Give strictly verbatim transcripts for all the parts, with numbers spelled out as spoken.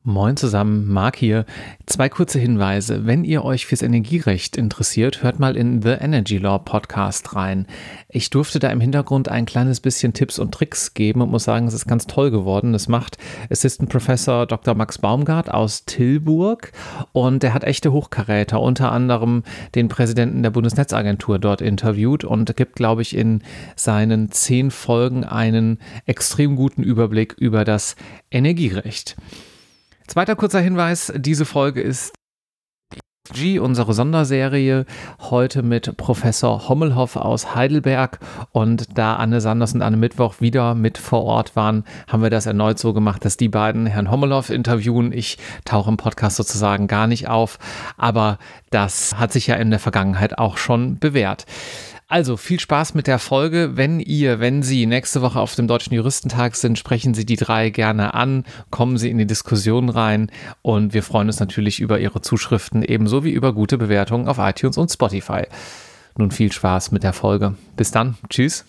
Moin zusammen, Marc hier. Zwei kurze Hinweise. Wenn ihr euch fürs Energierecht interessiert, hört mal in The Energy Law Podcast rein. Ich durfte da im Hintergrund ein kleines bisschen Tipps und Tricks geben und muss sagen, es ist ganz toll geworden. Das macht Assistant Professor Doktor Max Baumgart aus Tilburg und der hat echte Hochkaräter, unter anderem den Präsidenten der Bundesnetzagentur dort interviewt und gibt, glaube ich, in seinen zehn Folgen einen extrem guten Überblick über das Energierecht. Zweiter kurzer Hinweis, diese Folge ist G, unsere Sonderserie, heute mit Professor Hommelhoff aus Heidelberg, und da Anne Sanders und Anne Mittwoch wieder mit vor Ort waren, haben wir das erneut so gemacht, dass die beiden Herrn Hommelhoff interviewen. Ich tauche im Podcast sozusagen gar nicht auf, aber das hat sich ja in der Vergangenheit auch schon bewährt. Also viel Spaß mit der Folge. Wenn ihr, wenn Sie nächste Woche auf dem Deutschen Juristentag sind, sprechen Sie die drei gerne an, kommen Sie in die Diskussion rein und wir freuen uns natürlich über Ihre Zuschriften, ebenso wie über gute Bewertungen auf iTunes und Spotify. Nun viel Spaß mit der Folge. Bis dann. Tschüss.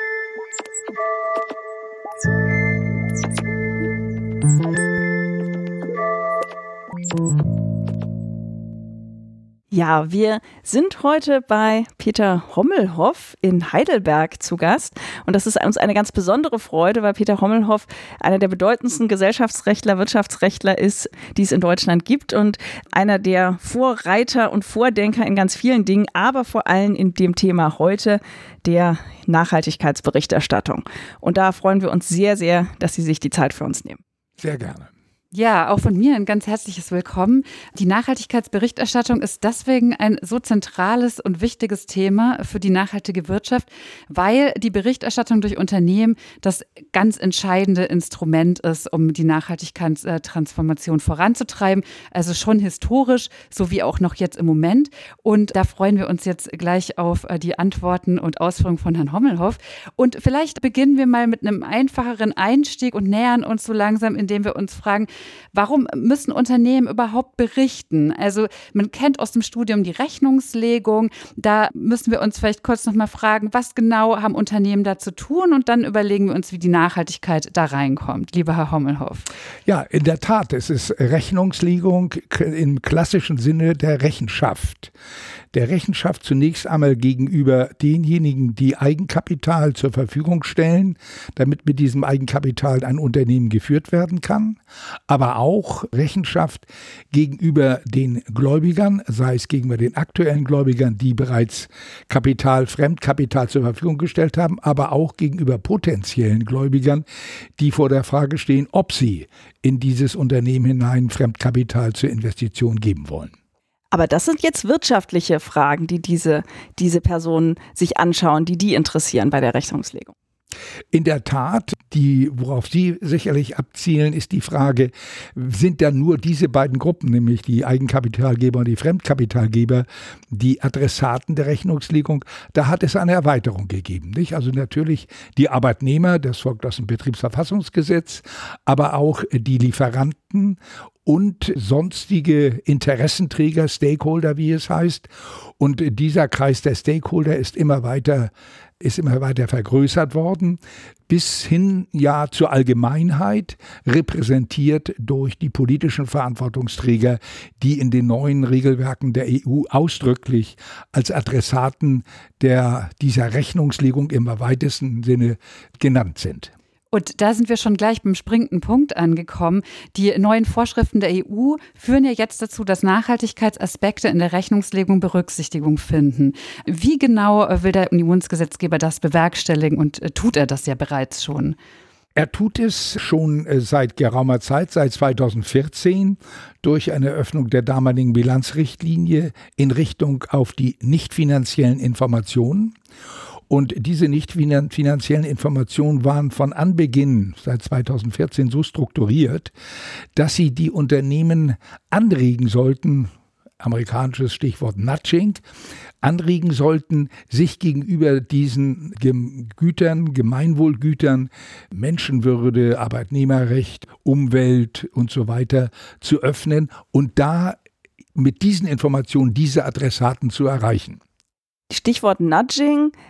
Ja, wir sind heute bei Peter Hommelhoff in Heidelberg zu Gast und das ist uns eine ganz besondere Freude, weil Peter Hommelhoff einer der bedeutendsten Gesellschaftsrechtler, Wirtschaftsrechtler ist, die es in Deutschland gibt und einer der Vorreiter und Vordenker in ganz vielen Dingen, aber vor allem in dem Thema heute, der Nachhaltigkeitsberichterstattung. Und da freuen wir uns sehr, sehr, dass Sie sich die Zeit für uns nehmen. Sehr gerne. Ja, auch von mir ein ganz herzliches Willkommen. Die Nachhaltigkeitsberichterstattung ist deswegen ein so zentrales und wichtiges Thema für die nachhaltige Wirtschaft, weil die Berichterstattung durch Unternehmen das ganz entscheidende Instrument ist, um die Nachhaltigkeitstransformation voranzutreiben. Also schon historisch, sowie auch noch jetzt im Moment. Und da freuen wir uns jetzt gleich auf die Antworten und Ausführungen von Herrn Hommelhoff. Und vielleicht beginnen wir mal mit einem einfacheren Einstieg und nähern uns so langsam, indem wir uns fragen, warum müssen Unternehmen überhaupt berichten? Also man kennt aus dem Studium die Rechnungslegung. Da müssen wir uns vielleicht kurz noch mal fragen, was genau haben Unternehmen da zu tun? Und dann überlegen wir uns, wie die Nachhaltigkeit da reinkommt. Lieber Herr Hommelhoff. Ja, in der Tat, es ist Rechnungslegung im klassischen Sinne der Rechenschaft. Der Rechenschaft zunächst einmal gegenüber denjenigen, die Eigenkapital zur Verfügung stellen, damit mit diesem Eigenkapital ein Unternehmen geführt werden kann, aber auch Rechenschaft gegenüber den Gläubigern, sei es gegenüber den aktuellen Gläubigern, die bereits Kapital, Fremdkapital zur Verfügung gestellt haben, aber auch gegenüber potenziellen Gläubigern, die vor der Frage stehen, ob sie in dieses Unternehmen hinein Fremdkapital zur Investition geben wollen. Aber das sind jetzt wirtschaftliche Fragen, die diese, diese Personen sich anschauen, die die interessieren bei der Rechnungslegung. In der Tat, die, worauf Sie sicherlich abzielen, ist die Frage, sind da nur diese beiden Gruppen, nämlich die Eigenkapitalgeber und die Fremdkapitalgeber, die Adressaten der Rechnungslegung? Da hat es eine Erweiterung gegeben, nicht? Also natürlich die Arbeitnehmer, das folgt aus dem Betriebsverfassungsgesetz, aber auch die Lieferanten und sonstige Interessenträger, Stakeholder, wie es heißt. Und dieser Kreis der Stakeholder ist immer weiter, ist immer weiter vergrößert worden, bis hin ja zur Allgemeinheit, repräsentiert durch die politischen Verantwortungsträger, die in den neuen Regelwerken der E U ausdrücklich als Adressaten der, dieser Rechnungslegung im weitesten Sinne genannt sind. Und da sind wir schon gleich beim springenden Punkt angekommen. Die neuen Vorschriften der E U führen ja jetzt dazu, dass Nachhaltigkeitsaspekte in der Rechnungslegung Berücksichtigung finden. Wie genau will der Unionsgesetzgeber das bewerkstelligen und tut er das ja bereits schon? Er tut es schon seit geraumer Zeit, seit zweitausendvierzehn, durch eine Öffnung der damaligen Bilanzrichtlinie in Richtung auf die nicht finanziellen Informationen. Und diese nicht finanziellen Informationen waren von Anbeginn seit zweitausendvierzehn so strukturiert, dass sie die Unternehmen anregen sollten, amerikanisches Stichwort Nudging, anregen sollten, sich gegenüber diesen Gütern, Gemeinwohlgütern, Menschenwürde, Arbeitnehmerrecht, Umwelt und so weiter zu öffnen und da mit diesen Informationen diese Adressaten zu erreichen. Stichwort Nudging,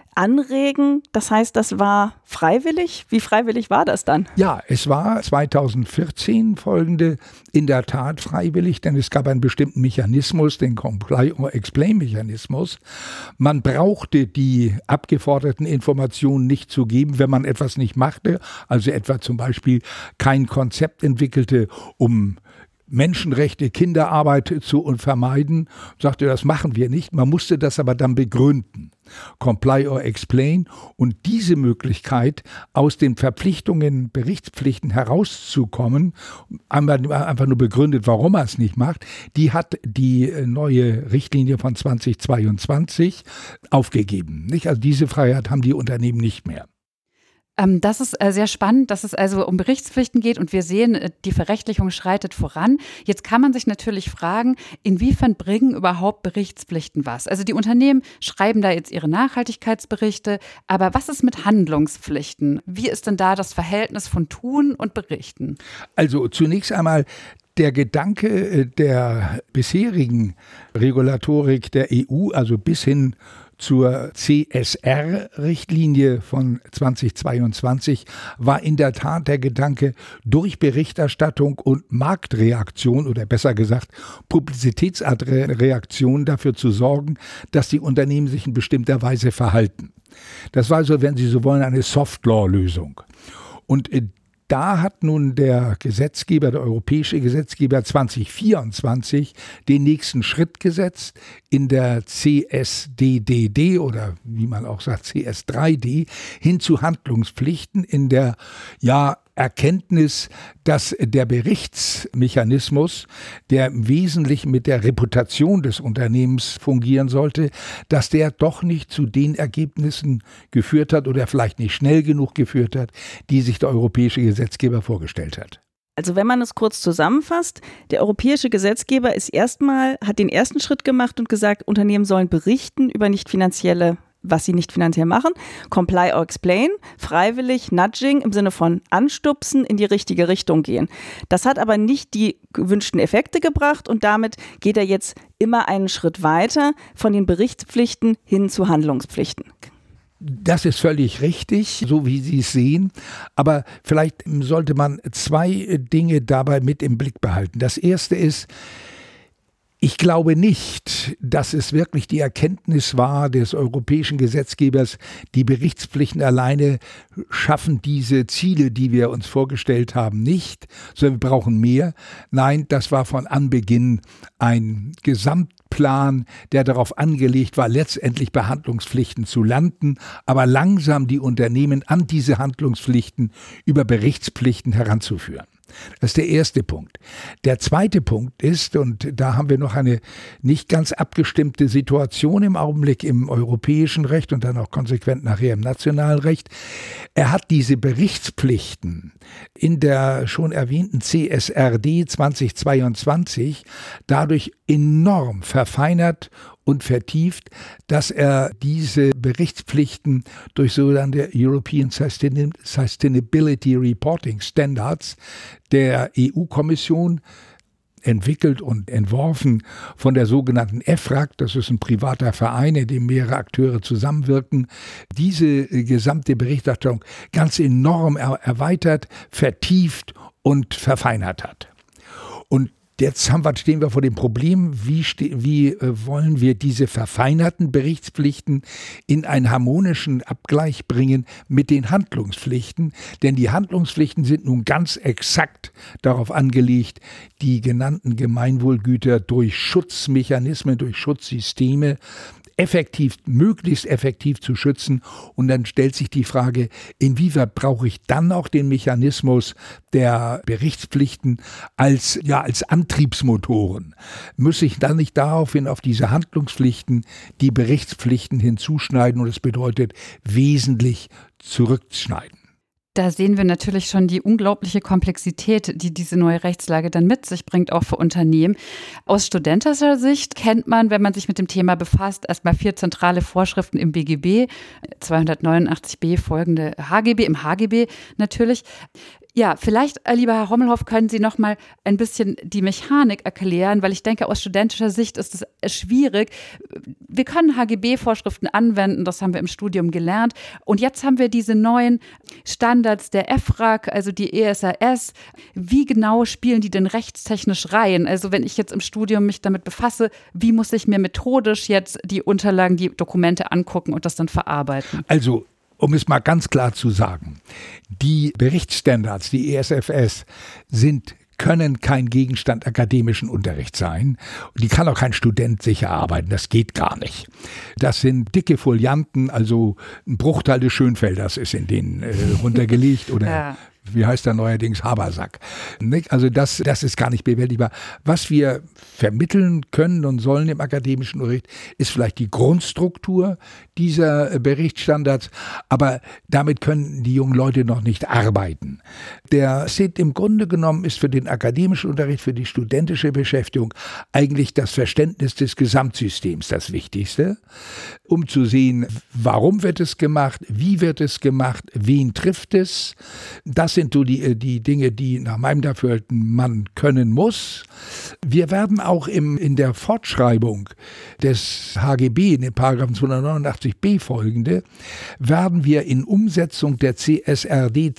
anregen. Das heißt, das war freiwillig. Wie freiwillig war das dann? Ja, es war zweitausendvierzehn folgende in der Tat freiwillig, denn es gab einen bestimmten Mechanismus, den Comply-or-Explain-Mechanismus. Man brauchte die abgeforderten Informationen nicht zu geben, wenn man etwas nicht machte, also etwa zum Beispiel kein Konzept entwickelte, um Menschenrechte, Kinderarbeit zu vermeiden, sagte, das machen wir nicht. Man musste das aber dann begründen. Comply or explain. Und diese Möglichkeit, aus den Verpflichtungen, Berichtspflichten herauszukommen, einfach nur begründet, warum er es nicht macht, die hat die neue Richtlinie von zweitausendzweiundzwanzig aufgegeben. Nicht? Also diese Freiheit haben die Unternehmen nicht mehr. Das ist sehr spannend, dass es also um Berichtspflichten geht und wir sehen, die Verrechtlichung schreitet voran. Jetzt kann man sich natürlich fragen, inwiefern bringen überhaupt Berichtspflichten was? Also die Unternehmen schreiben da jetzt ihre Nachhaltigkeitsberichte, aber was ist mit Handlungspflichten? Wie ist denn da das Verhältnis von Tun und Berichten? Also zunächst einmal der Gedanke der bisherigen Regulatorik der E U, also bis hin zur C S R-Richtlinie von zweitausendzweiundzwanzig war in der Tat der Gedanke, durch Berichterstattung und Marktreaktion oder besser gesagt Publizitätsreaktion dafür zu sorgen, dass die Unternehmen sich in bestimmter Weise verhalten. Das war also, wenn Sie so wollen, eine Soft-Law-Lösung. Und da hat nun der Gesetzgeber, der europäische Gesetzgeber zweitausendvierundzwanzig den nächsten Schritt gesetzt in der C S D D D oder wie man auch sagt C S drei D hin zu Handlungspflichten in der ja Erkenntnis, dass der Berichtsmechanismus, der im Wesentlichen mit der Reputation des Unternehmens fungieren sollte, dass der doch nicht zu den Ergebnissen geführt hat oder vielleicht nicht schnell genug geführt hat, die sich der europäische Gesetzgeber vorgestellt hat. Also wenn man es kurz zusammenfasst, der europäische Gesetzgeber ist erstmal, hat den ersten Schritt gemacht und gesagt, Unternehmen sollen berichten über nicht finanzielle was sie nicht finanziell machen, Comply or Explain, freiwillig, Nudging im Sinne von anstupsen, in die richtige Richtung gehen. Das hat aber nicht die gewünschten Effekte gebracht und damit geht er jetzt immer einen Schritt weiter von den Berichtspflichten hin zu Handlungspflichten. Das ist völlig richtig, so wie Sie es sehen. Aber vielleicht sollte man zwei Dinge dabei mit im Blick behalten. Das erste ist, ich glaube nicht, dass es wirklich die Erkenntnis war des europäischen Gesetzgebers, die Berichtspflichten alleine schaffen diese Ziele, die wir uns vorgestellt haben, nicht, sondern wir brauchen mehr. Nein, das war von Anbeginn ein Gesamtplan, der darauf angelegt war, letztendlich bei Handlungspflichten zu landen, aber langsam die Unternehmen an diese Handlungspflichten über Berichtspflichten heranzuführen. Das ist der erste Punkt. Der zweite Punkt ist, und da haben wir noch eine nicht ganz abgestimmte Situation im Augenblick im europäischen Recht und dann auch konsequent nachher im nationalen Recht. Er hat diese Berichtspflichten in der schon erwähnten C S R D zweitausendzweiundzwanzig dadurch enorm verfeinert und vertieft, dass er diese Berichtspflichten durch sogenannte European Sustainability Reporting Standards der E U-Kommission entwickelt und entworfen von der sogenannten E F R A G, das ist ein privater Verein, in dem mehrere Akteure zusammenwirken, diese gesamte Berichterstattung ganz enorm erweitert, vertieft und verfeinert hat. Und jetzt haben wir, stehen wir vor dem Problem, wie, ste- wie äh, wollen wir diese verfeinerten Berichtspflichten in einen harmonischen Abgleich bringen mit den Handlungspflichten? Denn die Handlungspflichten sind nun ganz exakt darauf angelegt, die genannten Gemeinwohlgüter durch Schutzmechanismen, durch Schutzsysteme effektiv, möglichst effektiv zu schützen. Und dann stellt sich die Frage, inwieweit brauche ich dann auch den Mechanismus der Berichtspflichten als, ja, als Antriebsmotoren? Muss ich dann nicht daraufhin auf diese Handlungspflichten die Berichtspflichten hinzuschneiden und das bedeutet wesentlich zurückschneiden? Da sehen wir natürlich schon die unglaubliche Komplexität, die diese neue Rechtslage dann mit sich bringt, auch für Unternehmen. Aus studentischer Sicht kennt man, wenn man sich mit dem Thema befasst, erstmal vier zentrale Vorschriften im B G B, zweihundertneunundachtzig b folgende H G B, im H G B natürlich. Ja, vielleicht, äh, lieber Herr Hommelhoff, können Sie noch mal ein bisschen die Mechanik erklären, weil ich denke, aus studentischer Sicht ist es schwierig. Wir können H G B-Vorschriften anwenden, das haben wir im Studium gelernt. Und jetzt haben wir diese neuen Standards der E F R A G, also die E S R S. Wie genau spielen die denn rechtstechnisch rein? Also wenn ich jetzt im Studium mich damit befasse, wie muss ich mir methodisch jetzt die Unterlagen, die Dokumente angucken und das dann verarbeiten? Also um es mal ganz klar zu sagen, die Berichtsstandards, die E S F S, sind können kein Gegenstand akademischen Unterrichts sein. Und die kann auch kein Student sich erarbeiten. Das geht gar nicht. Das sind dicke Folianten, also ein Bruchteil des Schönfelders ist in denen äh, runtergelegt oder ja. Wie heißt der neuerdings? Habersack. Also das, das ist gar nicht bewältigbar. Was wir vermitteln können und sollen im akademischen Unterricht, ist vielleicht die Grundstruktur dieser Berichtsstandards, aber damit können die jungen Leute noch nicht arbeiten. Der S I D im Grunde genommen ist für den akademischen Unterricht, für die studentische Beschäftigung eigentlich das Verständnis des Gesamtsystems das Wichtigste, um zu sehen, warum wird es gemacht, wie wird es gemacht, wen trifft es. Das sind so die, die Dinge, die nach meinem Dafürhalten man können muss. Wir werden auch im, in der Fortschreibung des H G B, in den Paragraphen zweihundertneunundachtzig b folgende, werden wir in Umsetzung der C S R D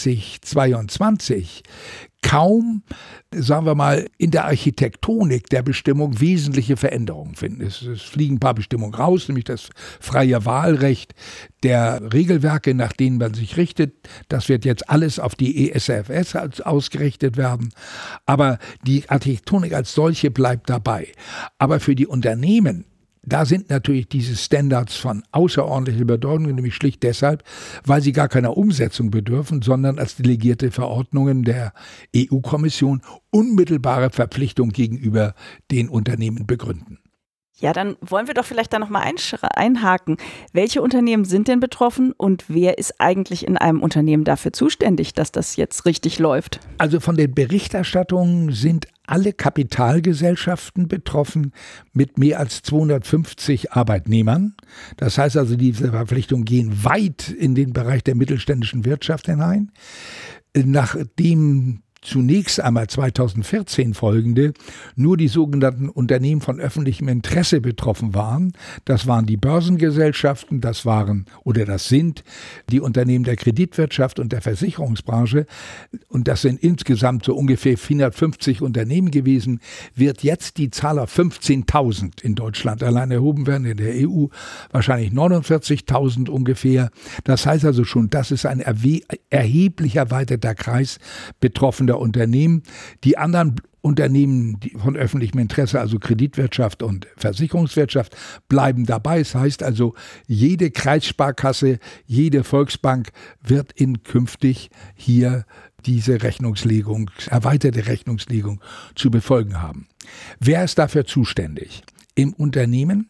zweitausendzweiundzwanzig kaum, sagen wir mal, in der Architektonik der Bestimmung wesentliche Veränderungen finden. Es, es fliegen ein paar Bestimmungen raus, nämlich das freie Wahlrecht der Regelwerke, nach denen man sich richtet. Das wird jetzt alles auf die E S F S ausgerichtet werden. Aber die Architektonik als solche bleibt dabei. Aber für die Unternehmen, da sind natürlich diese Standards von außerordentlicher Bedeutung, nämlich schlicht deshalb, weil sie gar keiner Umsetzung bedürfen, sondern als delegierte Verordnungen der E U-Kommission unmittelbare Verpflichtung gegenüber den Unternehmen begründen. Ja, dann wollen wir doch vielleicht da nochmal einhaken. Welche Unternehmen sind denn betroffen und wer ist eigentlich in einem Unternehmen dafür zuständig, dass das jetzt richtig läuft? Also von den Berichterstattungen sind alle Kapitalgesellschaften betroffen mit mehr als zweihundertfünfzig Arbeitnehmern. Das heißt also, diese Verpflichtungen gehen weit in den Bereich der mittelständischen Wirtschaft hinein. Nachdem zunächst einmal zweitausendvierzehn folgende nur die sogenannten Unternehmen von öffentlichem Interesse betroffen waren. Das waren die Börsengesellschaften, das waren oder das sind die Unternehmen der Kreditwirtschaft und der Versicherungsbranche. Und das sind insgesamt so ungefähr vierhundertfünfzig Unternehmen gewesen. Wird jetzt die Zahl auf fünfzehntausend in Deutschland allein erhoben werden, in der E U wahrscheinlich neunundvierzigtausend ungefähr. Das heißt also schon, das ist ein erheblich erweiterter Kreis betroffener Unternehmen. Die anderen Unternehmen von öffentlichem Interesse, also Kreditwirtschaft und Versicherungswirtschaft, bleiben dabei. Das heißt also, jede Kreissparkasse, jede Volksbank wird in künftig hier diese Rechnungslegung, erweiterte Rechnungslegung zu befolgen haben. Wer ist dafür zuständig? Im Unternehmen?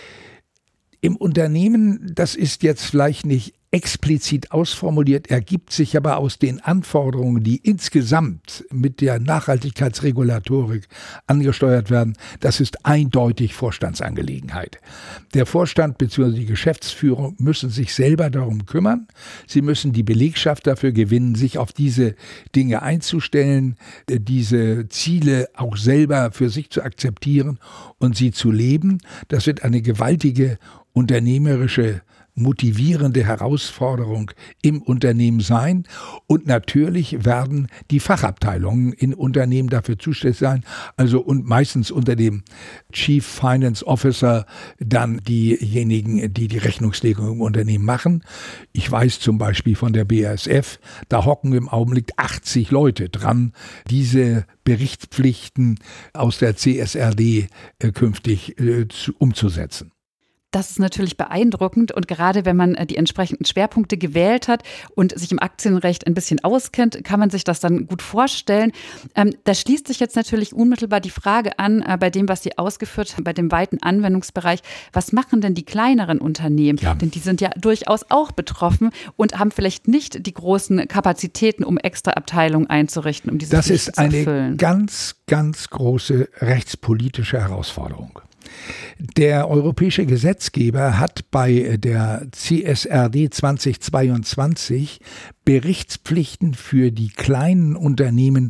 Im Unternehmen, das ist jetzt vielleicht nicht explizit ausformuliert, ergibt sich aber aus den Anforderungen, die insgesamt mit der Nachhaltigkeitsregulatorik angesteuert werden, das ist eindeutig Vorstandsangelegenheit. Der Vorstand bzw. die Geschäftsführung müssen sich selber darum kümmern. Sie müssen die Belegschaft dafür gewinnen, sich auf diese Dinge einzustellen, diese Ziele auch selber für sich zu akzeptieren und sie zu leben. Das wird eine gewaltige unternehmerische motivierende Herausforderung im Unternehmen sein. Und natürlich werden die Fachabteilungen in Unternehmen dafür zuständig sein, also und meistens unter dem Chief Finance Officer dann diejenigen, die die Rechnungslegung im Unternehmen machen. Ich weiß zum Beispiel von der B A S F, da hocken im Augenblick achtzig Leute dran, diese Berichtspflichten aus der C S R D äh, künftig äh, zu, umzusetzen. Das ist natürlich beeindruckend und gerade wenn man die entsprechenden Schwerpunkte gewählt hat und sich im Aktienrecht ein bisschen auskennt, kann man sich das dann gut vorstellen. Ähm, da schließt sich jetzt natürlich unmittelbar die Frage an, äh, bei dem, was Sie ausgeführt haben, bei dem weiten Anwendungsbereich, was machen denn die kleineren Unternehmen? Ja. Denn die sind ja durchaus auch betroffen und haben vielleicht nicht die großen Kapazitäten, um extra Abteilungen einzurichten, um diese Das Pflichten ist eine zu erfüllen. ganz, ganz große rechtspolitische Herausforderung. Der europäische Gesetzgeber hat bei der C S R D zweitausendzweiundzwanzig Berichtspflichten für die kleinen Unternehmen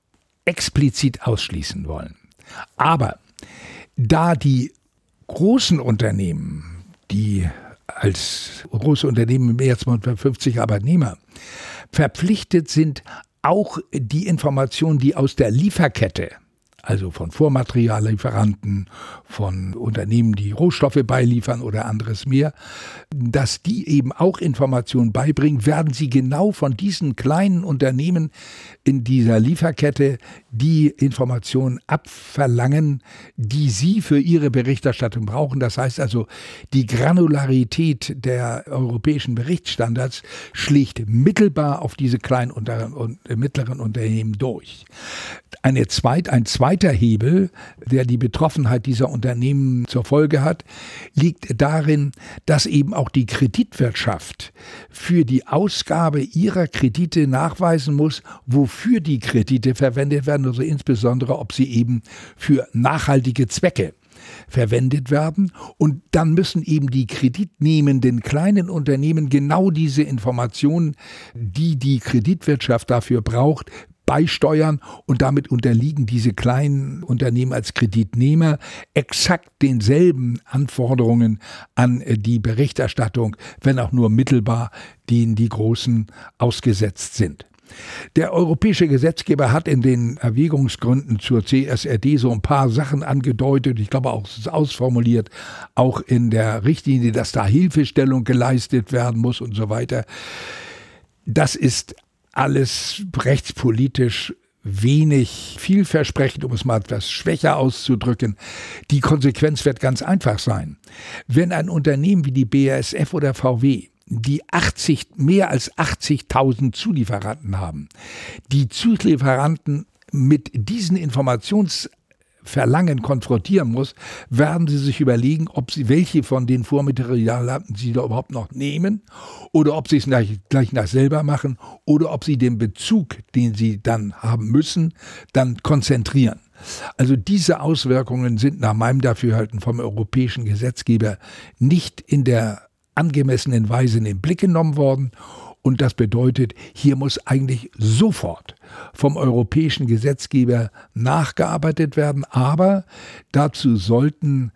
explizit ausschließen wollen. Aber da die großen Unternehmen, die als große Unternehmen mit mehr als hundertfünfzig Arbeitnehmer verpflichtet sind, auch die Informationen, die aus der Lieferkette, also von Vormateriallieferanten, von Unternehmen, die Rohstoffe beiliefern oder anderes mehr, dass die eben auch Informationen beibringen, werden sie genau von diesen kleinen Unternehmen in dieser Lieferkette die Informationen abverlangen, die sie für ihre Berichterstattung brauchen. Das heißt also, die Granularität der europäischen Berichtsstandards schlägt mittelbar auf diese kleinen und mittleren Unternehmen durch. Eine zweit, ein zweiter Hebel, der die Betroffenheit dieser Unternehmen zur Folge hat, liegt darin, dass eben auch die Kreditwirtschaft für die Ausgabe ihrer Kredite nachweisen muss, wofür die Kredite verwendet werden, also insbesondere, ob sie eben für nachhaltige Zwecke verwendet werden. Und dann müssen eben die kreditnehmenden kleinen Unternehmen genau diese Informationen, die die Kreditwirtschaft dafür braucht, beisteuern, und damit unterliegen diese kleinen Unternehmen als Kreditnehmer exakt denselben Anforderungen an die Berichterstattung, wenn auch nur mittelbar, denen die Großen ausgesetzt sind. Der europäische Gesetzgeber hat in den Erwägungsgründen zur C S R D so ein paar Sachen angedeutet, ich glaube auch ausformuliert, auch in der Richtlinie, dass da Hilfestellung geleistet werden muss und so weiter. Das ist alles rechtspolitisch wenig vielversprechend, um es mal etwas schwächer auszudrücken. Die Konsequenz wird ganz einfach sein. Wenn ein Unternehmen wie die B A S F oder V W, die achtzig, mehr als achtzigtausend Zulieferanten haben, die Zulieferanten mit diesen Informationsverlangen konfrontieren muss, werden sie sich überlegen, ob sie welche von den Vormaterialien sie da überhaupt noch nehmen oder ob sie es gleich, gleich nach selber machen oder ob sie den Bezug, den sie dann haben müssen, dann konzentrieren. Also diese Auswirkungen sind nach meinem Dafürhalten vom europäischen Gesetzgeber nicht in der angemessenen Weise in den Blick genommen worden. Und das bedeutet, hier muss eigentlich sofort vom europäischen Gesetzgeber nachgearbeitet werden. Aber dazu sollten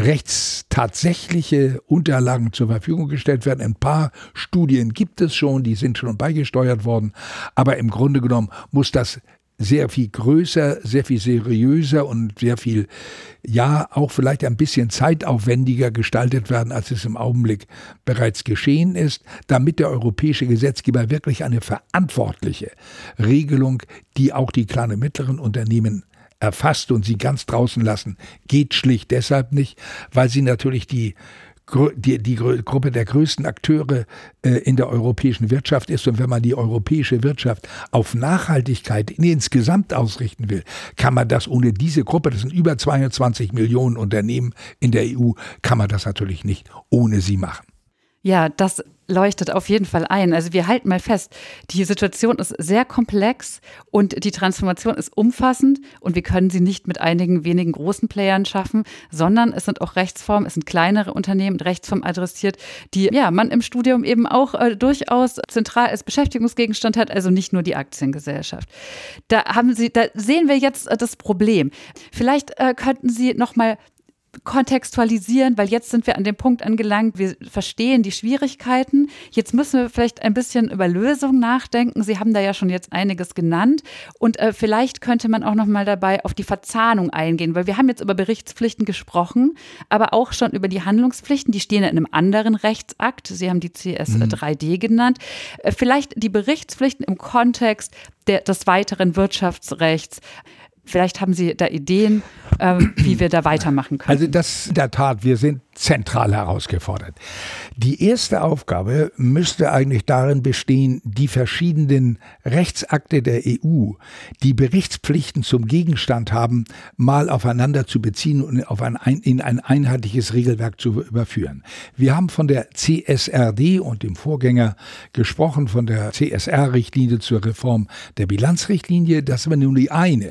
rechtstatsächliche Unterlagen zur Verfügung gestellt werden. Ein paar Studien gibt es schon, die sind schon beigesteuert worden. Aber im Grunde genommen muss das sehr viel größer, sehr viel seriöser und sehr viel, ja, auch vielleicht ein bisschen zeitaufwendiger gestaltet werden, als es im Augenblick bereits geschehen ist, damit der europäische Gesetzgeber wirklich eine verantwortliche Regelung, die auch die kleinen und mittleren Unternehmen erfasst und sie ganz draußen lassen, geht schlicht deshalb nicht, weil sie natürlich die Die, die Gruppe der größten Akteure äh, in der europäischen Wirtschaft ist. Und wenn man die europäische Wirtschaft auf Nachhaltigkeit insgesamt ausrichten will, kann man das ohne diese Gruppe, das sind über zweiundzwanzig Millionen Unternehmen in der E U, kann man das natürlich nicht ohne sie machen. Ja, das leuchtet auf jeden Fall ein. Also wir halten mal fest, die Situation ist sehr komplex und die Transformation ist umfassend und wir können sie nicht mit einigen wenigen großen Playern schaffen, sondern es sind auch Rechtsformen, es sind kleinere Unternehmen mit Rechtsformen adressiert, die ja man im Studium eben auch äh, durchaus zentral als Beschäftigungsgegenstand hat, also nicht nur die Aktiengesellschaft. Da haben Sie, da sehen wir jetzt äh, das Problem. Vielleicht äh, könnten Sie noch mal kontextualisieren, weil jetzt sind wir an dem Punkt angelangt, wir verstehen die Schwierigkeiten. Jetzt müssen wir vielleicht ein bisschen über Lösungen nachdenken. Sie haben da ja schon jetzt einiges genannt und äh, vielleicht könnte man auch noch mal dabei auf die Verzahnung eingehen, weil wir haben jetzt über Berichtspflichten gesprochen, aber auch schon über die Handlungspflichten, die stehen in einem anderen Rechtsakt. Sie haben die C S drei D mhm. genannt. Äh, vielleicht die Berichtspflichten im Kontext der, des weiteren Wirtschaftsrechts. Vielleicht haben Sie da Ideen, ähm, wie wir da weitermachen können. Also das in der Tat, wir sind zentral herausgefordert. Die erste Aufgabe müsste eigentlich darin bestehen, die verschiedenen Rechtsakte der E U, die Berichtspflichten zum Gegenstand haben, mal aufeinander zu beziehen und auf ein, in ein einheitliches Regelwerk zu überführen. Wir haben von der C S R D und dem Vorgänger gesprochen, von der C S R-Richtlinie zur Reform der Bilanzrichtlinie. Das war nur die eine.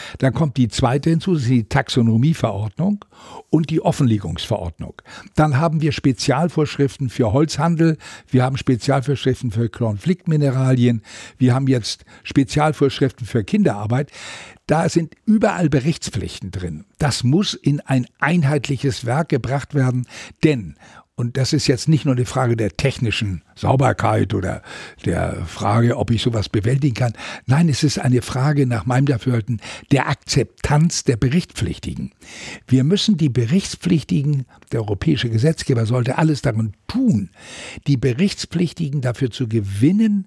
Dann kommt die zweite hinzu, das ist die Taxonomieverordnung und die Offenlegungsverordnung. Dann haben wir Spezialvorschriften für Holzhandel, wir haben Spezialvorschriften für Konfliktmineralien, wir haben jetzt Spezialvorschriften für Kinderarbeit. Da sind überall Berichtspflichten drin. Das muss in ein einheitliches Werk gebracht werden, denn, und das ist jetzt nicht nur eine Frage der technischen Sauberkeit oder der Frage, ob ich sowas bewältigen kann. Nein, es ist eine Frage nach meinem Dafürhalten der Akzeptanz der Berichtspflichtigen. Wir müssen die Berichtspflichtigen, der europäische Gesetzgeber sollte alles daran tun, die Berichtspflichtigen dafür zu gewinnen,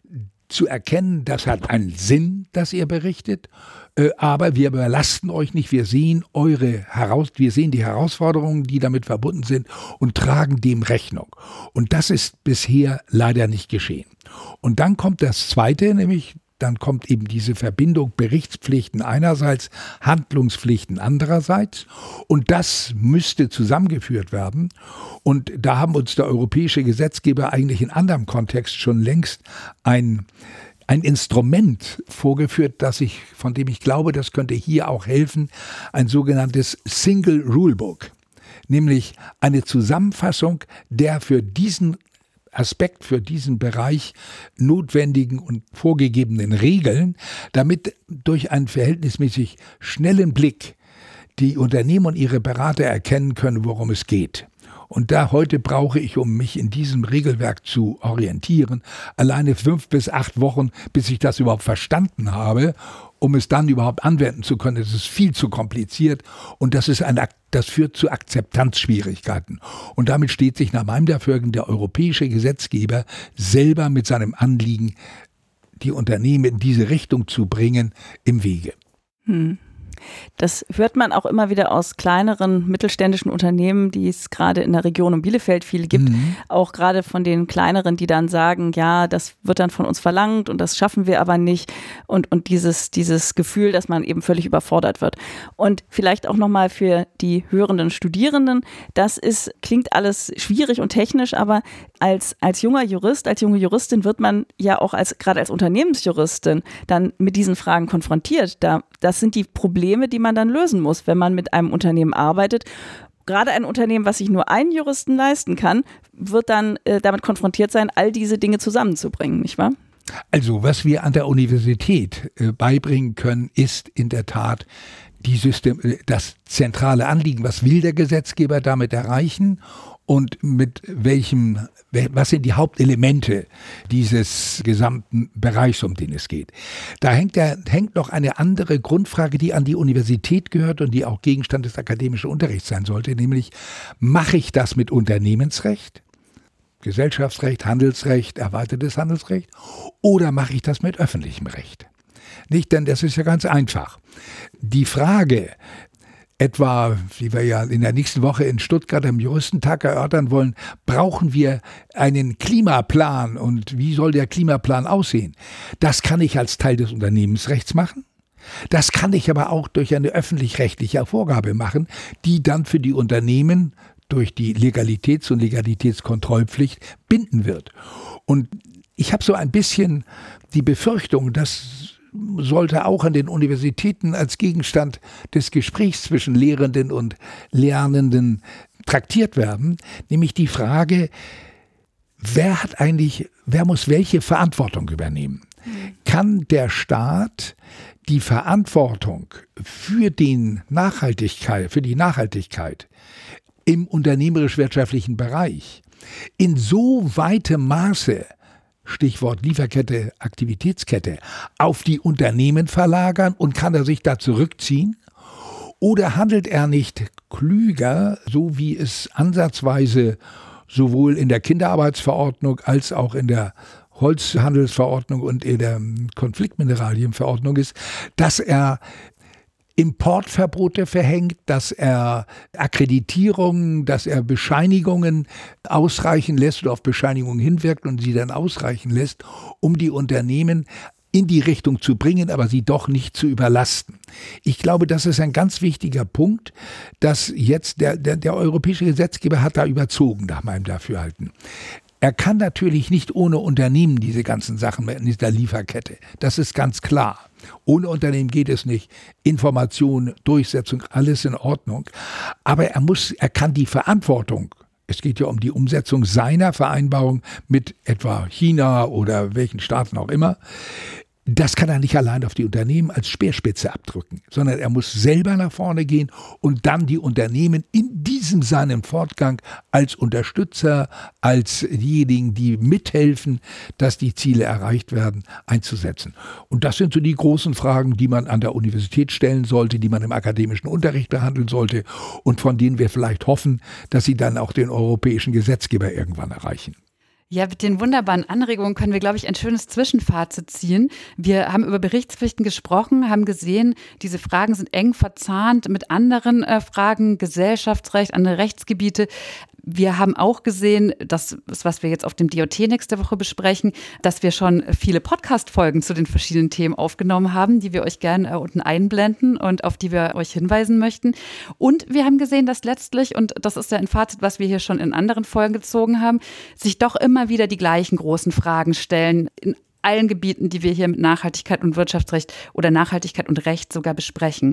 zu erkennen, das hat einen Sinn, dass ihr berichtet, äh, aber wir überlasten euch nicht, wir sehen eure heraus, wir sehen die Herausforderungen, die damit verbunden sind und tragen dem Rechnung. Und das ist bisher leider nicht geschehen. Und dann kommt das Zweite, nämlich dann kommt eben diese Verbindung Berichtspflichten einerseits, Handlungspflichten andererseits. Und das müsste zusammengeführt werden. Und da haben uns der europäische Gesetzgeber eigentlich in anderem Kontext schon längst ein, ein Instrument vorgeführt, das ich, von dem ich glaube, das könnte hier auch helfen, ein sogenanntes Single Rulebook. Nämlich eine Zusammenfassung der für diesen Aspekt, für diesen Bereich notwendigen und vorgegebenen Regeln, damit durch einen verhältnismäßig schnellen Blick die Unternehmen und ihre Berater erkennen können, worum es geht. Und da heute brauche ich, um mich in diesem Regelwerk zu orientieren, alleine fünf bis acht Wochen, bis ich das überhaupt verstanden habe, um es dann überhaupt anwenden zu können. Das ist viel zu kompliziert und das ist ein, das führt zu Akzeptanzschwierigkeiten. Und damit steht sich nach meinem Dafürhalten der europäische Gesetzgeber selber mit seinem Anliegen, die Unternehmen in diese Richtung zu bringen, im Wege. Hm. Das hört man auch immer wieder aus kleineren mittelständischen Unternehmen, die es gerade in der Region um Bielefeld viele gibt. Mhm. Auch gerade von den kleineren, die dann sagen, ja, das wird dann von uns verlangt und das schaffen wir aber nicht. Und, und dieses, dieses Gefühl, dass man eben völlig überfordert wird. Und vielleicht auch nochmal für die hörenden Studierenden, das ist, klingt alles schwierig und technisch, aber als, als junger Jurist, als junge Juristin wird man ja auch als, gerade als Unternehmensjuristin dann mit diesen Fragen konfrontiert. Da, das sind die Probleme, die man dann lösen muss, wenn man mit einem Unternehmen arbeitet. Gerade ein Unternehmen, was sich nur einen Juristen leisten kann, wird dann äh, damit konfrontiert sein, all diese Dinge zusammenzubringen, nicht wahr? Also, was wir an der Universität äh, beibringen können, ist in der Tat die System, das zentrale Anliegen. Was will der Gesetzgeber damit erreichen? Und mit welchem, was sind die Hauptelemente dieses gesamten Bereichs, um den es geht? Da hängt, der, hängt noch eine andere Grundfrage, die an die Universität gehört und die auch Gegenstand des akademischen Unterrichts sein sollte, nämlich, mache ich das mit Unternehmensrecht, Gesellschaftsrecht, Handelsrecht, erweitertes Handelsrecht, oder mache ich das mit öffentlichem Recht? Nicht, denn das ist ja ganz einfach. Die Frage, etwa, wie wir ja in der nächsten Woche in Stuttgart am Juristentag erörtern wollen, brauchen wir einen Klimaplan und wie soll der Klimaplan aussehen? Das kann ich als Teil des Unternehmensrechts machen. Das kann ich aber auch durch eine öffentlich-rechtliche Vorgabe machen, die dann für die Unternehmen durch die Legalitäts- und Legalitätskontrollpflicht binden wird. Und ich habe so ein bisschen die Befürchtung, dass sollte auch an den Universitäten als Gegenstand des Gesprächs zwischen Lehrenden und Lernenden traktiert werden, nämlich die Frage, wer hat eigentlich, wer muss welche Verantwortung übernehmen? Kann der Staat die Verantwortung für den Nachhaltigkeit, für die Nachhaltigkeit im unternehmerisch-wirtschaftlichen Bereich in so weitem Maße, Stichwort Lieferkette, Aktivitätskette, auf die Unternehmen verlagern und kann er sich da zurückziehen? Oder handelt er nicht klüger, so wie es ansatzweise sowohl in der Kinderarbeitsverordnung als auch in der Holzhandelsverordnung und in der Konfliktmineralienverordnung ist, dass er Importverbote verhängt, dass er Akkreditierungen, dass er Bescheinigungen ausreichen lässt oder auf Bescheinigungen hinwirkt und sie dann ausreichen lässt, um die Unternehmen in die Richtung zu bringen, aber sie doch nicht zu überlasten. Ich glaube, das ist ein ganz wichtiger Punkt, dass jetzt der, der, der europäische Gesetzgeber hat da überzogen, nach meinem Dafürhalten. Er kann natürlich nicht ohne Unternehmen diese ganzen Sachen in dieser Lieferkette. Das ist ganz klar. Ohne Unternehmen geht es nicht. Information, Durchsetzung, alles in Ordnung. Aber er muss, er kann die Verantwortung, es geht ja um die Umsetzung seiner Vereinbarung mit etwa China oder welchen Staaten auch immer, das kann er nicht allein auf die Unternehmen als Speerspitze abdrücken, sondern er muss selber nach vorne gehen und dann die Unternehmen in diesem seinem Fortgang als Unterstützer, als diejenigen, die mithelfen, dass die Ziele erreicht werden, einzusetzen. Und das sind so die großen Fragen, die man an der Universität stellen sollte, die man im akademischen Unterricht behandeln sollte und von denen wir vielleicht hoffen, dass sie dann auch den europäischen Gesetzgeber irgendwann erreichen. Ja, mit den wunderbaren Anregungen können wir, glaube ich, ein schönes Zwischenfazit ziehen. Wir haben über Berichtspflichten gesprochen, haben gesehen, diese Fragen sind eng verzahnt mit anderen äh, Fragen, Gesellschaftsrecht, andere Rechtsgebiete. Wir haben auch gesehen, das ist, was wir jetzt auf dem D O T nächste Woche besprechen, dass wir schon viele Podcast-Folgen zu den verschiedenen Themen aufgenommen haben, die wir euch gerne äh, unten einblenden und auf die wir euch hinweisen möchten. Und wir haben gesehen, dass letztlich, und das ist ja ein Fazit, was wir hier schon in anderen Folgen gezogen haben, sich doch immer wieder die gleichen großen Fragen stellen in allen Gebieten, die wir hier mit Nachhaltigkeit und Wirtschaftsrecht oder Nachhaltigkeit und Recht sogar besprechen.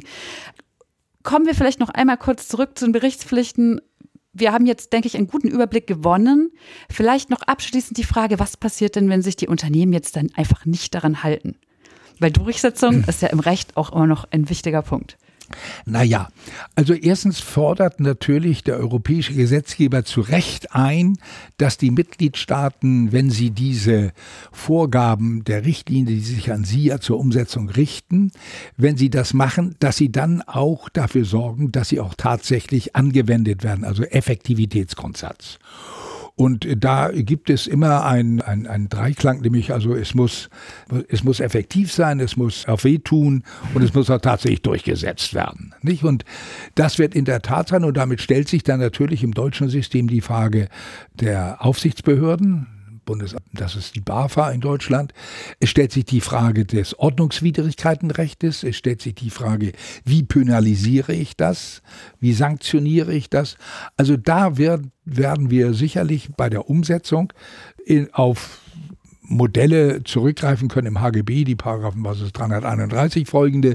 Kommen wir vielleicht noch einmal kurz zurück zu den Berichtspflichten. Wir haben jetzt, denke ich, einen guten Überblick gewonnen. Vielleicht noch abschließend die Frage, was passiert denn, wenn sich die Unternehmen jetzt dann einfach nicht daran halten? Weil Durchsetzung ist ja im Recht auch immer noch ein wichtiger Punkt. Naja, also erstens fordert natürlich der europäische Gesetzgeber zu Recht ein, dass die Mitgliedstaaten, wenn sie diese Vorgaben der Richtlinie, die sich an sie ja zur Umsetzung richten, wenn sie das machen, dass sie dann auch dafür sorgen, dass sie auch tatsächlich angewendet werden, also Effektivitätsgrundsatz. Und da gibt es immer einen ein Dreiklang, nämlich also es muss, es muss effektiv sein, es muss auch wehtun und es muss auch tatsächlich durchgesetzt werden. Nicht? Und das wird in der Tat sein und damit stellt sich dann natürlich im deutschen System die Frage der Aufsichtsbehörden. Bundes, das ist die BAFA in Deutschland. Es stellt sich die Frage des Ordnungswidrigkeitenrechtes. Es stellt sich die Frage, wie penalisiere ich das? Wie sanktioniere ich das? Also da wird, werden wir sicherlich bei der Umsetzung in, auf Modelle zurückgreifen können im H G B, die Paragraphen was ist, dreihunderteinunddreißig folgende,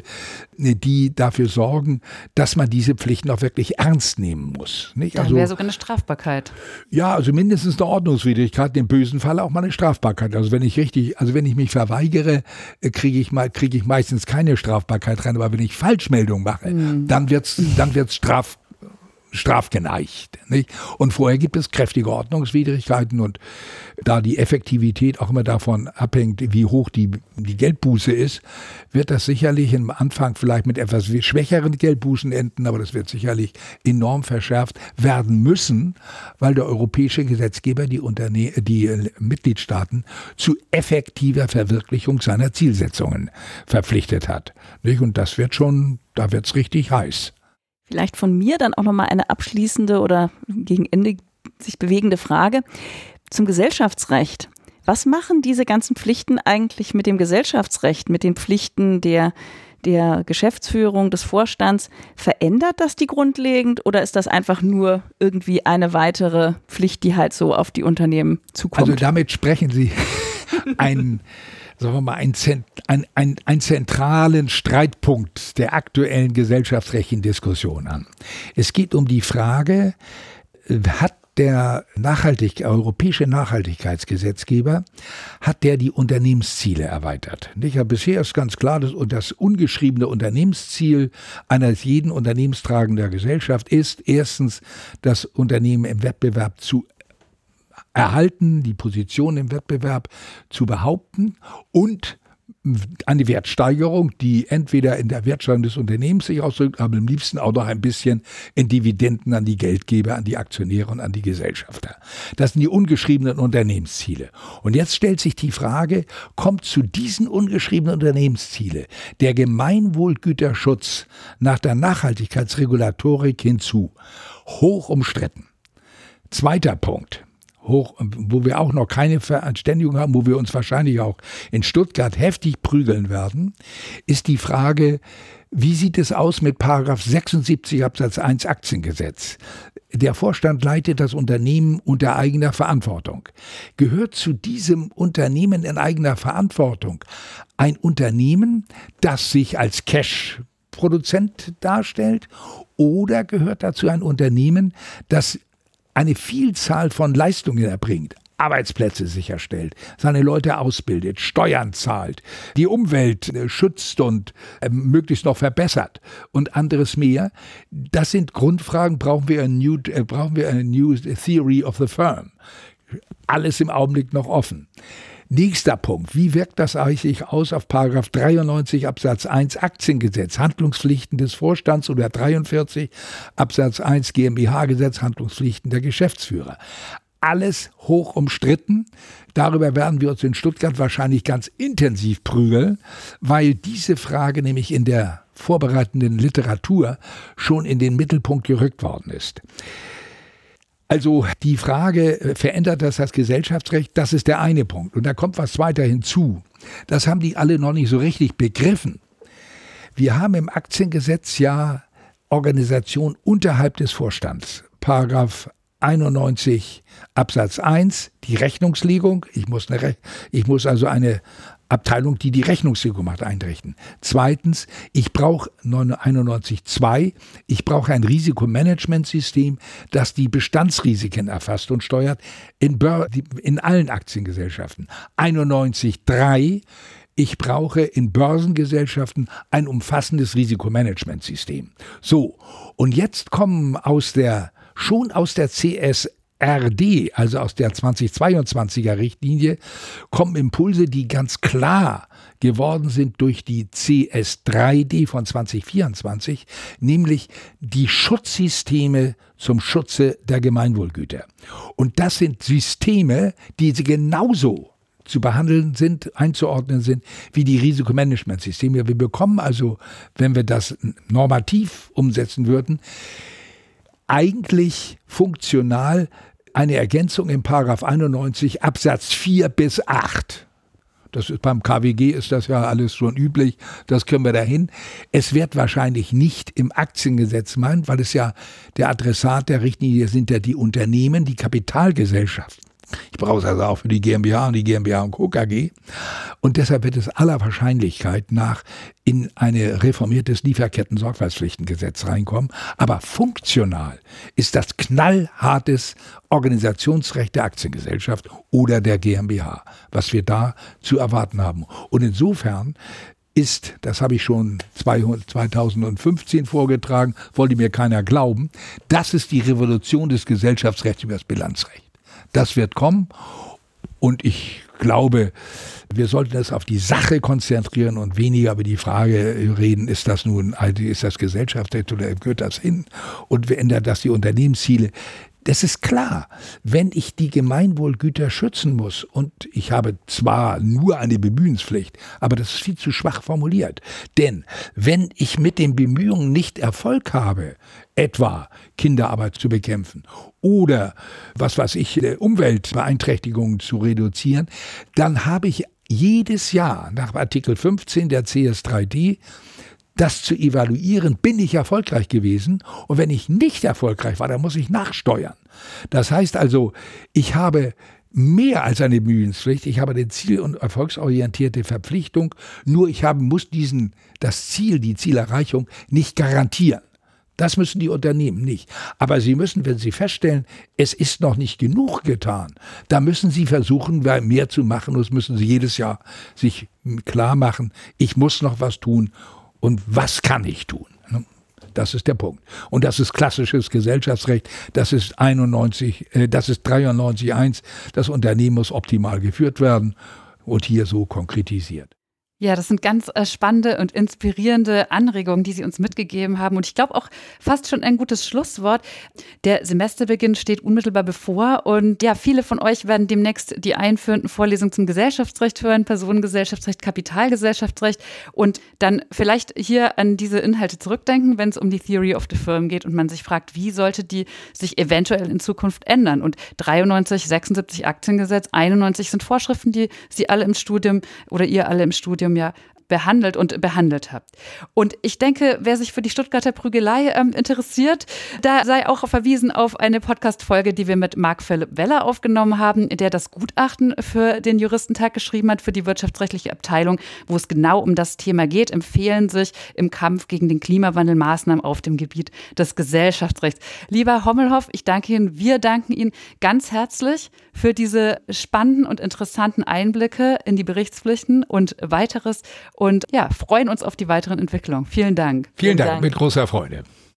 die dafür sorgen, dass man diese Pflichten auch wirklich ernst nehmen muss. Nicht? Dann also, wäre sogar eine Strafbarkeit. Ja, also mindestens eine Ordnungswidrigkeit, im bösen Fall auch mal eine Strafbarkeit. Also wenn ich richtig, also wenn ich mich verweigere, kriege ich mal, kriege ich meistens keine Strafbarkeit rein, aber wenn ich Falschmeldung mache, mhm. dann wird's, dann wird's straf strafgeneigt. Nicht? Und vorher gibt es kräftige Ordnungswidrigkeiten und da die Effektivität auch immer davon abhängt, wie hoch die, die Geldbuße ist, wird das sicherlich am Anfang vielleicht mit etwas schwächeren Geldbußen enden, aber das wird sicherlich enorm verschärft werden müssen, weil der europäische Gesetzgeber die, Unterne- die Mitgliedstaaten zu effektiver Verwirklichung seiner Zielsetzungen verpflichtet hat. Nicht? Und das wird schon, da wird es richtig heiß. Vielleicht von mir dann auch nochmal eine abschließende oder gegen Ende sich bewegende Frage zum Gesellschaftsrecht. Was machen diese ganzen Pflichten eigentlich mit dem Gesellschaftsrecht, mit den Pflichten der, der Geschäftsführung, des Vorstands? Verändert das die grundlegend oder ist das einfach nur irgendwie eine weitere Pflicht, die halt so auf die Unternehmen zukommt? Also damit sprechen Sie einen, sagen wir mal, einen, ein, ein, ein zentralen Streitpunkt der aktuellen gesellschaftsrechtlichen Diskussion an. Es geht um die Frage, hat der Nachhaltig, europäische Nachhaltigkeitsgesetzgeber, hat der die Unternehmensziele erweitert. Nicht? Ja, bisher ist ganz klar, dass das ungeschriebene Unternehmensziel einer jeden unternehmenstragenden Gesellschaft ist, erstens das Unternehmen im Wettbewerb zu erhalten, die Position im Wettbewerb zu behaupten und eine Wertsteigerung, die entweder in der Wertsteigerung des Unternehmens sich ausdrückt, aber am liebsten auch noch ein bisschen in Dividenden an die Geldgeber, an die Aktionäre und an die Gesellschafter. Das sind die ungeschriebenen Unternehmensziele. Und jetzt stellt sich die Frage, kommt zu diesen ungeschriebenen Unternehmensziele der Gemeinwohlgüterschutz nach der Nachhaltigkeitsregulatorik hinzu? Hoch umstritten. Zweiter Punkt. Hoch, wo wir auch noch keine Verständigung haben, wo wir uns wahrscheinlich auch in Stuttgart heftig prügeln werden, ist die Frage, Wie sieht es aus mit Paragraph sechsundsiebzig Absatz eins Aktiengesetz? Der Vorstand leitet das Unternehmen unter eigener Verantwortung. Gehört zu diesem Unternehmen in eigener Verantwortung ein Unternehmen, das sich als Cash-Produzent darstellt, oder gehört dazu ein Unternehmen, das eine Vielzahl von Leistungen erbringt? Arbeitsplätze sicherstellt, seine Leute ausbildet, Steuern zahlt, die Umwelt schützt und äh, möglichst noch verbessert und anderes mehr. Das sind Grundfragen, brauchen wir eine New, äh, brauchen wir eine New Theory of the Firm. Alles im Augenblick noch offen. Nächster Punkt. Wie wirkt das eigentlich aus auf Paragraph dreiundneunzig Absatz eins Aktiengesetz, Handlungspflichten des Vorstands, oder dreiundvierzig Absatz eins GmbH-Gesetz, Handlungspflichten der Geschäftsführer? Alles hoch umstritten. Darüber werden wir uns in Stuttgart wahrscheinlich ganz intensiv prügeln, weil diese Frage nämlich in der vorbereitenden Literatur schon in den Mittelpunkt gerückt worden ist. Also die Frage, verändert das das Gesellschaftsrecht? Das ist der eine Punkt. Und da kommt was weiter hinzu. Das haben die alle noch nicht so richtig begriffen. Wir haben im Aktiengesetz ja Organisation unterhalb des Vorstands. Paragraph einundneunzig Absatz eins, die Rechnungslegung. Ich muss, eine Re- ich muss also eine Abteilung, die die Rechnungslegung macht, einrichten. Zweitens, ich brauche einundneunzig Absatz zwei, ich brauche ein Risikomanagementsystem, das die Bestandsrisiken erfasst und steuert in, Bör- in allen Aktiengesellschaften. einundneunzig Absatz drei, ich brauche in Börsengesellschaften ein umfassendes Risikomanagementsystem. So, und jetzt kommen aus der Schon aus der C S R D, also aus der zweitausendzweiundzwanziger Richtlinie, kommen Impulse, die ganz klar geworden sind durch die C S drei D von zweitausendvierundzwanzig, nämlich die Schutzsysteme zum Schutze der Gemeinwohlgüter. Und das sind Systeme, die genauso zu behandeln sind, einzuordnen sind, wie die Risikomanagementsysteme. Wir bekommen also, wenn wir das normativ umsetzen würden, eigentlich funktional eine Ergänzung im Paragraph einundneunzig Absatz vier bis acht. Das ist beim K W G ist das ja alles schon üblich, das können wir dahin. Es wird wahrscheinlich nicht im Aktiengesetz meinen, weil es ja der Adressat der Richtlinie sind ja die Unternehmen, die Kapitalgesellschaften. Ich brauche es also auch für die GmbH und die GmbH und Co. K G. Und deshalb wird es aller Wahrscheinlichkeit nach in ein reformiertes Lieferketten-Sorgfaltspflichtengesetz reinkommen. Aber funktional ist das knallhartes Organisationsrecht der Aktiengesellschaft oder der GmbH, was wir da zu erwarten haben. Und insofern ist, das habe ich schon zweitausendfünfzehn vorgetragen, wollte mir keiner glauben, das ist die Revolution des Gesellschaftsrechts über das Bilanzrecht. Das wird kommen und ich glaube, wir sollten es auf die Sache konzentrieren und weniger über die Frage reden, ist das nun, ist das Gesellschaftsrecht oder gehört das hin und wer ändert das die Unternehmensziele? Das ist klar, wenn ich die Gemeinwohlgüter schützen muss und ich habe zwar nur eine Bemühenspflicht, aber das ist viel zu schwach formuliert. Denn wenn ich mit den Bemühungen nicht Erfolg habe, etwa Kinderarbeit zu bekämpfen oder was weiß ich, Umweltbeeinträchtigungen zu reduzieren, dann habe ich jedes Jahr nach Artikel fünfzehn der C S drei D das zu evaluieren, bin ich erfolgreich gewesen und wenn ich nicht erfolgreich war, dann muss ich nachsteuern. Das heißt also, ich habe mehr als eine Bemühenspflicht, ich habe eine ziel- und erfolgsorientierte Verpflichtung, nur ich habe, muss diesen, das Ziel, die Zielerreichung nicht garantieren. Das müssen die Unternehmen nicht. Aber sie müssen, wenn sie feststellen, es ist noch nicht genug getan, da müssen sie versuchen, mehr zu machen und das müssen sie jedes Jahr sich klar machen, ich muss noch was tun. Und was kann ich tun? Das ist der Punkt. Und das ist klassisches Gesellschaftsrecht. Das ist einundneunzig, äh, das ist dreiundneunzig Absatz eins. Das Unternehmen muss optimal geführt werden und hier so konkretisiert. Ja, das sind ganz äh, spannende und inspirierende Anregungen, die Sie uns mitgegeben haben. Und ich glaube auch fast schon ein gutes Schlusswort. Der Semesterbeginn steht unmittelbar bevor. Und ja, viele von euch werden demnächst die einführenden Vorlesungen zum Gesellschaftsrecht hören, Personengesellschaftsrecht, Kapitalgesellschaftsrecht. Und dann vielleicht hier an diese Inhalte zurückdenken, wenn es um die Theory of the Firm geht und man sich fragt, wie sollte die sich eventuell in Zukunft ändern? Und dreiundneunzig, sechsundsiebzig Aktiengesetz, einundneunzig sind Vorschriften, die Sie alle im Studium oder ihr alle im Studium ja behandelt und behandelt habt. Und ich denke, wer sich für die Stuttgarter Prügelei ähm, interessiert, da sei auch verwiesen auf eine Podcast-Folge, die wir mit Marc Philipp Weller aufgenommen haben, der das Gutachten für den Juristentag geschrieben hat, für die wirtschaftsrechtliche Abteilung, wo es genau um das Thema geht, empfehlen sich im Kampf gegen den Klimawandel Maßnahmen auf dem Gebiet des Gesellschaftsrechts. Lieber Hommelhoff, ich danke Ihnen, wir danken Ihnen ganz herzlich für diese spannenden und interessanten Einblicke in die Berichtspflichten und weiteres und ja, freuen uns auf die weiteren Entwicklungen. Vielen Dank. Vielen, Vielen Dank, Dank, mit großer Freude.